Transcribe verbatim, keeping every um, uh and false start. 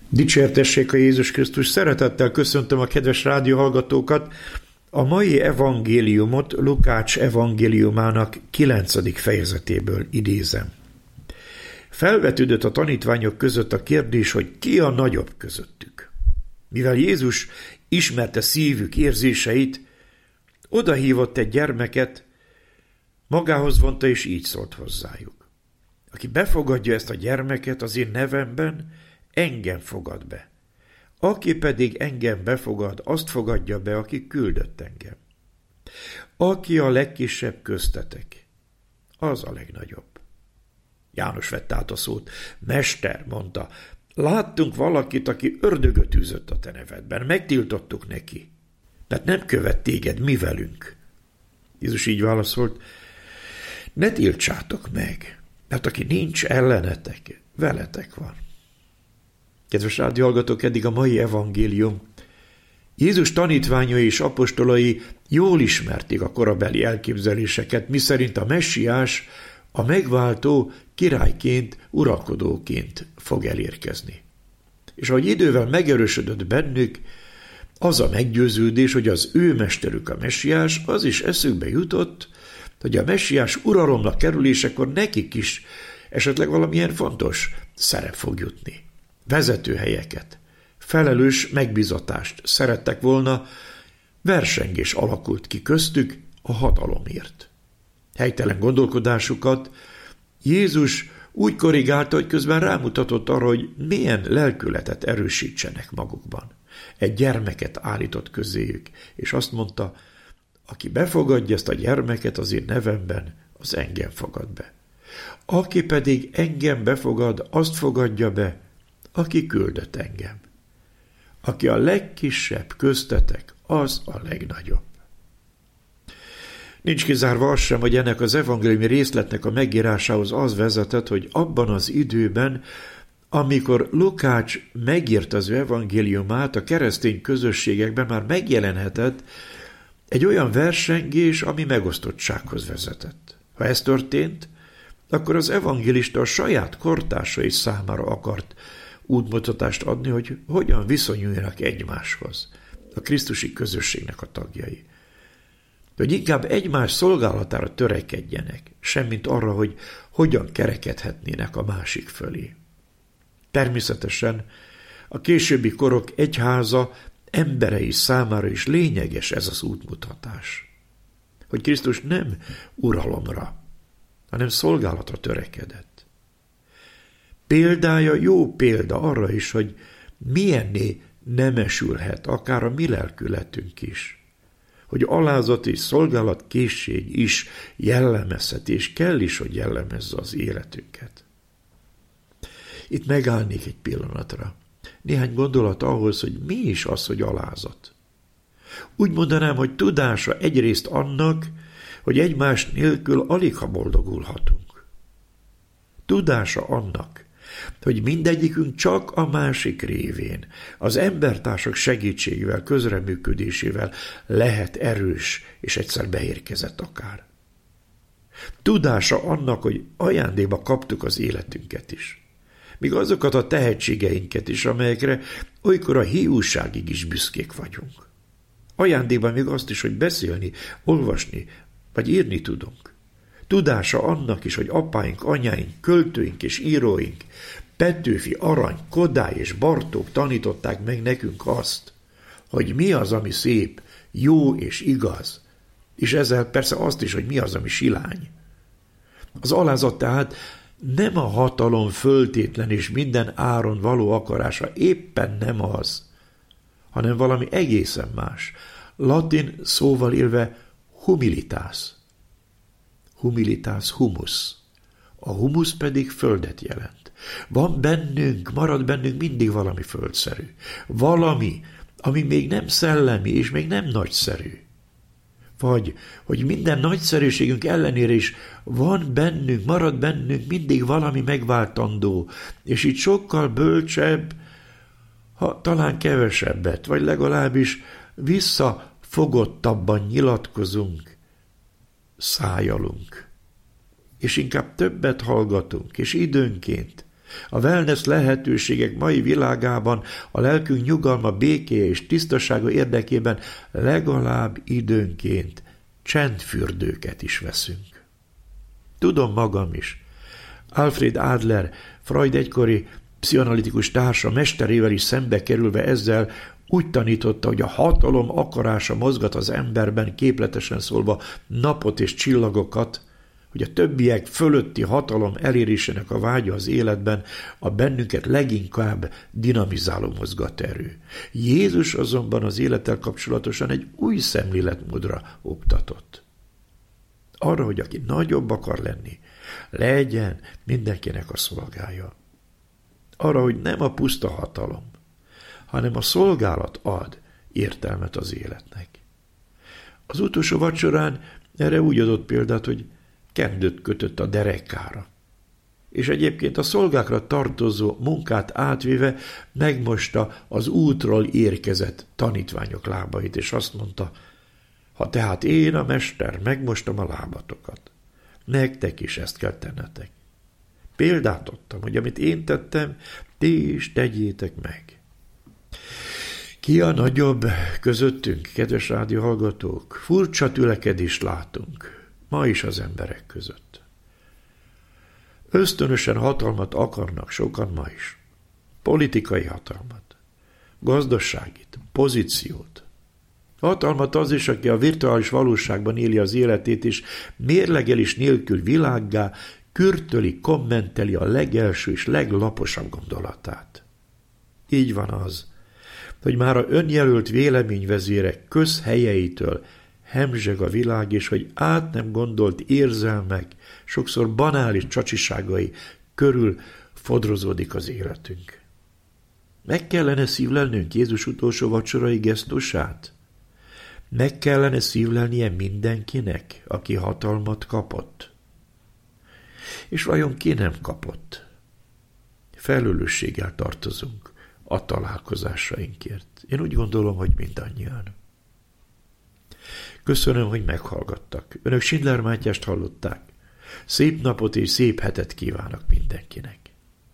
Dicsértessék a Jézus Krisztus! Szeretettel köszöntöm a kedves rádióhallgatókat. A mai evangéliumot Lukács evangéliumának kilencedik fejezetéből idézem. Felvetődött a tanítványok között a kérdés, hogy ki a nagyobb közöttük. Mivel Jézus ismerte szívük érzéseit, odahívott egy gyermeket, magához vonta és így szólt hozzájuk. Aki befogadja ezt a gyermeket az én nevemben, engem fogad be. Aki pedig engem befogad, azt fogadja be, aki küldött engem. Aki a legkisebb köztetek, az a legnagyobb. János vette át a szót. Mester, mondta, láttunk valakit, aki ördögöt űzött a te nevedben, megtiltottuk neki, mert nem követ téged mi velünk. Jézus így válaszolt, ne tiltsátok meg, mert aki nincs ellenetek, veletek van. Kedves rádióhallgatók, eddig a mai evangélium. Jézus tanítványai és apostolai jól ismerték a korabeli elképzeléseket, miszerint a messiás a megváltó királyként, uralkodóként fog elérkezni. És ahogy idővel megerősödött bennük az a meggyőződés, hogy az ő mesterük a messiás, az is eszükbe jutott, hogy a messiás uralomra kerülésekor nekik is esetleg valamilyen fontos szerep fog jutni. Vezetőhelyeket, felelős megbízatást szerettek volna, versengés alakult ki köztük a hatalomért. Helytelen gondolkodásukat Jézus úgy korrigálta, hogy közben rámutatott arra, hogy milyen lelkületet erősítsenek magukban. Egy gyermeket állított közéjük, és azt mondta, aki befogadja ezt a gyermeket az én nevemben, az engem fogad be. Aki pedig engem befogad, azt fogadja be, aki küldött engem. Aki a legkisebb köztetek, az a legnagyobb. Nincs kizárva az sem, hogy ennek az evangéliumi részletnek a megírásához az vezetett, hogy abban az időben, amikor Lukács megírta az ő evangéliumát, a keresztény közösségekben már megjelenhetett egy olyan versengés, ami megosztottsághoz vezetett. Ha ez történt, akkor az evangélista a saját kortársai számára akart útmutatást adni, hogy hogyan viszonyuljanak egymáshoz, a krisztusi közösségnek a tagjai. Hogy inkább egymás szolgálatára törekedjenek, semmint arra, hogy hogyan kerekedhetnének a másik fölé. Természetesen a későbbi korok egyháza emberei számára is lényeges ez az útmutatás. Hogy Krisztus nem uralomra, hanem szolgálatra törekedett. Példája jó példa arra is, hogy milyenné nemesülhet akár a mi lelkületünk is. Hogy alázat és szolgálat készség is jellemezhet, és kell is, hogy jellemezze az életünket. Itt megállnék egy pillanatra. Néhány gondolat ahhoz, hogy mi is az, hogy alázat. Úgy mondanám, hogy tudása egyrészt annak, hogy egymás nélkül aligha boldogulhatunk. Tudása annak, hogy mindegyikünk csak a másik révén, az embertársak segítségével, közreműködésével lehet erős, és egyszer beérkezett akár. Tudása annak, hogy ajándékba kaptuk az életünket is, míg azokat a tehetségeinket is, amelyekre olykor a hiúságig is büszkék vagyunk. Ajándékban még azt is, hogy beszélni, olvasni, vagy írni tudunk. Tudása annak is, hogy apáink, anyáink, költőink és íróink, Petőfi, Arany, Kodály és Bartók tanították meg nekünk azt, hogy mi az, ami szép, jó és igaz, és ezzel persze azt is, hogy mi az, ami silány. Az alázat tehát nem a hatalom föltétlen és minden áron való akarása, éppen nem az, hanem valami egészen más. Latin szóval élve humilitas. Humilitas humus. A humus pedig földet jelent. Van bennünk, marad bennünk mindig valami földszerű. Valami, ami még nem szellemi és még nem nagyszerű. Vagy, hogy minden nagyszerűségünk ellenére is van bennünk, marad bennünk mindig valami megváltandó, és így sokkal bölcsebb, ha talán kevesebbet, vagy legalábbis visszafogottabban nyilatkozunk, szájalunk, és inkább többet hallgatunk, és időnként A wellness lehetőségek mai világában a lelkünk nyugalma, békéje és tisztasága érdekében legalább időnként csendfürdőket is veszünk. Tudom magam is. Alfred Adler, Freud egykori pszichoanalitikus társa mesterével is szembe kerülve ezzel úgy tanította, hogy a hatalom akarása mozgat az emberben, képletesen szólva napot és csillagokat, hogy a többiek fölötti hatalom elérésének a vágya az életben a bennünket leginkább dinamizáló mozgaterő. Jézus azonban az élettel kapcsolatosan egy új szemléletmódra oktatott. Arra, hogy aki nagyobb akar lenni, legyen mindenkinek a szolgája. Arra, hogy nem a puszta hatalom, hanem a szolgálat ad értelmet az életnek. Az utolsó vacsorán erre úgy adott példát, hogy kendőt kötött a derekára, és egyébként a szolgákra tartozó munkát átvéve megmosta az útról érkezett tanítványok lábait, és azt mondta, ha tehát én, a mester, megmostam a lábatokat, nektek is ezt kell tennetek. Példát adtam, hogy amit én tettem, ti is tegyétek meg. Ki a nagyobb közöttünk, kedves rádióhallgatók? Furcsa tülekedést látunk ma is az emberek között. Ösztönösen hatalmat akarnak sokan ma is. Politikai hatalmat, gazdaságit, pozíciót. Hatalmat az is, aki a virtuális valóságban éli az életét, és mérlegelés nélkül világgá kürtöli, kommenteli a legelső és leglaposabb gondolatát. Így van az, hogy már a önjelölt véleményvezérek közhelyeitől hemzseg a világ, és hogy át nem gondolt érzelmek, sokszor banális csacsiságai körül fodrozódik az életünk. Meg kellene szívlelnünk Jézus utolsó vacsorai gesztusát? Meg kellene szívlelnie mindenkinek, aki hatalmat kapott? És vajon ki nem kapott? Felelősséggel tartozunk a találkozásainkért. Én úgy gondolom, hogy mindannyian. Köszönöm, hogy meghallgattak. Önök Schindler Mátyást hallották. Szép napot és szép hetet kívánok mindenkinek.